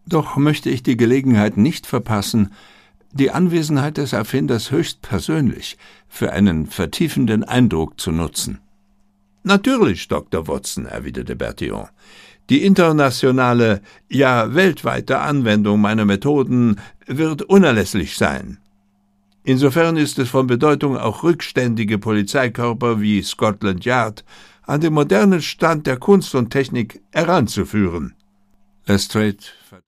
Doch möchte ich die Gelegenheit nicht verpassen, die Anwesenheit des Erfinders höchstpersönlich für einen vertiefenden Eindruck zu nutzen. »Natürlich, Dr. Watson«, erwiderte Bertillon. »Die internationale, ja weltweite Anwendung meiner Methoden wird unerlässlich sein. Insofern ist es von Bedeutung, auch rückständige Polizeikörper wie Scotland Yard an den modernen Stand der Kunst und Technik heranzuführen.« Lestrade